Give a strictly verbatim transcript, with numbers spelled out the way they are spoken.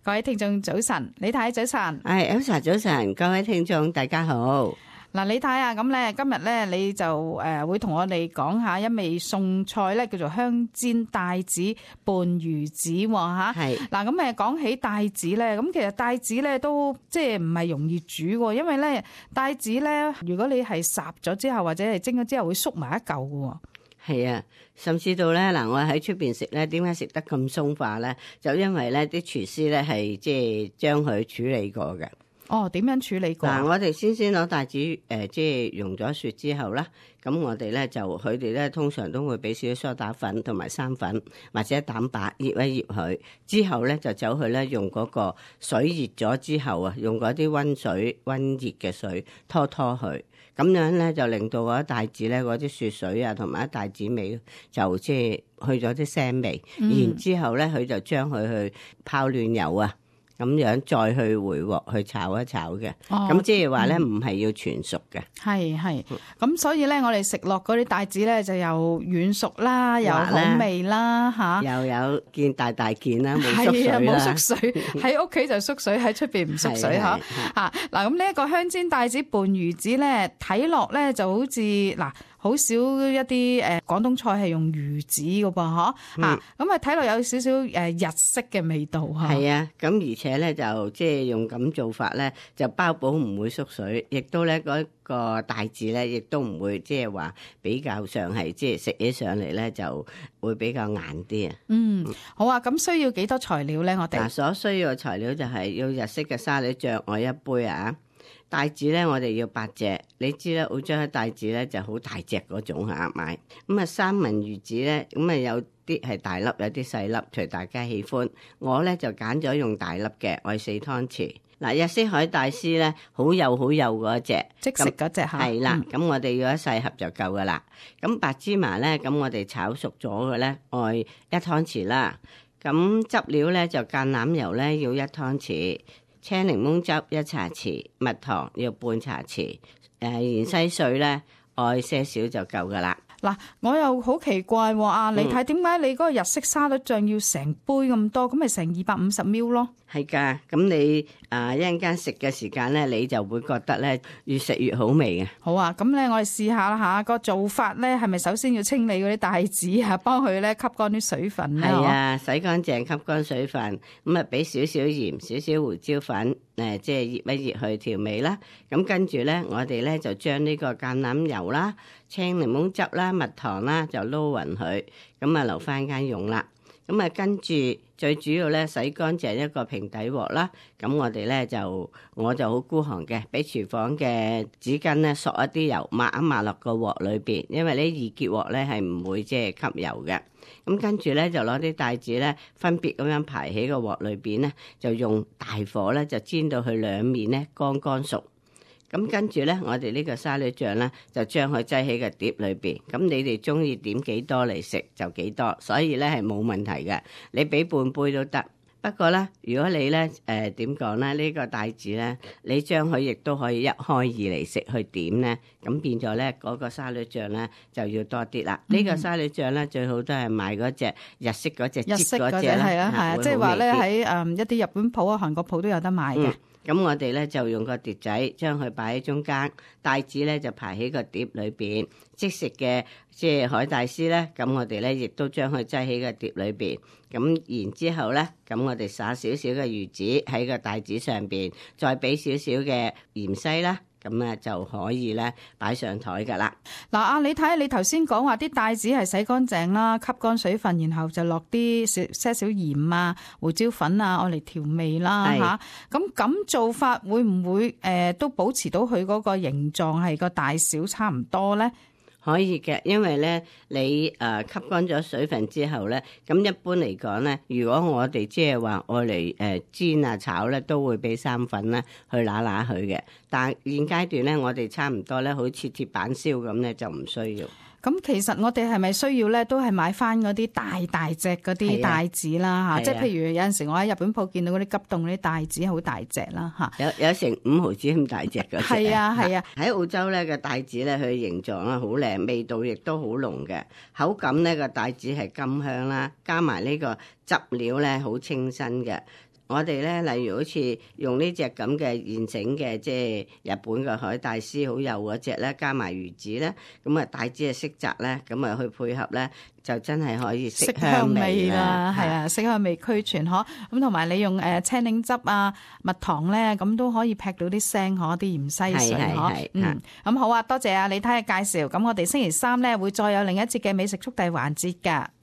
各位聽眾早晨，李太早晨。 係 Elsa 早晨，各位聽眾大家好。 嗱，李太啊，咁咧今日咧你就誒會同我哋講下一味餸菜咧，叫做香煎帶子拌魚子喎嚇。 係嗱，咁誒講起帶子咧，咁其實帶子咧都即係唔係容易煮喎，因為咧帶子咧，如果你係烚咗之後或者係蒸咗之後，會縮埋一嚿嘅喎。 係啊，甚至到咧嗱，我喺出邊食咧，點解食得咁鬆化咧？就因為咧啲廚師咧係即係將佢處理過嘅。 哦，點樣處理過？ 嗱，我哋先先攞帶子誒、呃，即係溶咗雪之後啦，咁我哋咧就佢哋咧通常都會俾少少梳打粉同埋生粉或者蛋白醃一醃佢，之後咧就走去咧用嗰個水熱咗之後啊，用嗰啲溫水溫熱嘅水拖拖佢，咁樣咧就令到嗰啲帶子咧嗰啲雪水啊同埋啲帶子味就即係去咗啲腥味，嗯、然之後咧佢就將佢去泡暖油啊。咁樣再去回鑊去炒一炒嘅，咁、哦、即係話咧唔係要全熟嘅。係係，咁所以咧我哋食落嗰啲帶子咧就又軟熟啦，又好味啦嚇， 又有件大大件啦，冇縮水啦， 冇縮水，喺屋企就縮水，喺出邊唔縮水嚇嚇。嗱，咁呢一個香煎帶子拌魚子咧，睇落咧就好似嗱。好少一啲誒廣東菜係用魚子嘅噃，嗬嚇，咁啊睇落有少少誒日式嘅味道嚇。 係啊，咁而且咧就即係用咁做法咧，就包保唔會縮水，亦都咧嗰個帶子咧，亦都唔會即係話比較上係即係食起上嚟咧就會比較硬啲啊。 嗯，好啊，咁需要幾多材料咧？我哋嗱所需要嘅材料就係要日式嘅沙律醬，我一杯啊。帶子咧，我哋要八隻，你知咧，澳洲嘅帶子咧就好大隻嗰種嚇買。咁啊，三文魚子咧，咁啊有啲係大粒，有啲細粒，隨大家喜歡。我咧就揀咗用大粒嘅，我係四湯匙。嗱，日式海帶絲咧，好幼好幼嗰隻， 即食嗰隻嚇。係啦，咁、嗯、我哋要一細盒就夠噶啦。咁白芝麻咧，咁我哋炒熟咗嘅咧，愛一湯匙啦。咁汁料咧就橄欖油咧要一湯匙。青檸檬汁一茶匙，蜜糖要半茶匙，誒芫茜水咧愛些少就夠噶啦。 嗱，我又好奇怪喎，啊，你睇點解你嗰個日式沙律醬要成杯咁多？咁咪成二百五十 ml 咯？ 係㗎，咁你啊一陣間食嘅時間咧，你就會覺得咧越食越好味嘅。 好啊，咁咧我哋試下啦嚇，個做法咧係咪首先要清理嗰啲帶子啊，幫佢咧吸乾啲水分咧？係啊，洗乾淨，吸乾水分，咁啊俾少少鹽、少少胡椒粉，誒即係醃一醃去調味啦。咁跟住咧，我哋咧就將呢個橄欖油啦、青檸檬汁啦、蜜糖啦，就撈勻佢，咁啊留翻間用啦。咁啊，跟住最主要咧，洗乾淨一個平底鑊啦。咁我哋咧就，我就好孤寒嘅，俾廚房嘅紙巾咧索一啲油，抹一抹落個鑊裏邊，因為呢易潔鑊咧係唔會即係吸油嘅。咁跟住咧就攞啲帶子咧分別咁樣排喺個鑊裏邊咧，就用大火咧就煎到佢兩面咧乾乾熟。咁跟住咧，我哋呢個沙律醬咧，就將佢擠喺個碟裏邊。咁你哋中意點幾多嚟食就幾多，所以咧係冇問題嘅。你俾半杯都得。不過咧，如果你咧誒點講咧，呢個帶子咧，你將佢亦都可以一開二嚟食去點咧，咁變咗咧嗰個沙律醬咧就要多啲啦。呢、嗯、個沙律醬咧最好都係買嗰隻日式嗰隻日式嗰隻啦，係啊係啊，即係話咧喺誒一啲日本鋪啊、韓國鋪都有得買嘅。嗯咁我哋咧就用個碟仔將佢擺喺中間，帶子咧就排喺個碟裏邊。即食嘅即係海帶絲咧，咁我哋咧亦都將佢擠喺個碟裏邊。咁然之後咧，咁我哋撒少少嘅魚子喺個帶子上邊，再俾少少嘅芫茜啦。咁咧就可以咧擺上台噶啦。 嗱，啊，你睇你頭先講話啲帶子係洗乾淨啦，吸乾水分，然後就落啲少些少鹽啊、胡椒粉啊，愛嚟調味啦嚇。咁咁做法會唔會誒、呃、都保持到佢嗰個形狀係個大小差唔多咧？ 可以嘅，因為咧你誒、呃、吸乾咗水分之後咧，咁一般嚟講咧，如果我哋即係話愛嚟誒煎啊炒咧，都會俾生粉咧去揦揦佢嘅。但係現階段咧，我哋差唔多咧，好似鐵板燒咁咧，就唔需要。 咁其實我哋係咪需要咧，都係買翻嗰啲大大隻嗰啲帶子啦嚇，即係譬如有陣時我喺日本鋪見到嗰啲急凍嗰啲帶子好大隻啦嚇， 有有成五毫子咁大隻嗰隻。 係啊係啊， 喺澳洲咧個帶子咧，佢形狀啊好靚，味道亦都好濃嘅，口感咧個帶子係甘香啦，加埋呢個汁料咧好清新嘅。 我哋咧，例如好似用呢隻咁嘅現成嘅，即係日本嘅海帶絲好幼嗰隻咧，加埋魚子咧，咁啊帶子嘅色澤咧，咁啊去配合咧，就真係可以色香味啦， 係啊，色香味俱全嗬。咁同埋你用誒青檸汁啊、蜜糖咧，咁都可以劈到啲腥嗬，啲芫茜水嗬。嗯，咁好啊，多謝啊李太嘅介紹。咁我哋星期三咧會再有另一節嘅美食速遞環節㗎。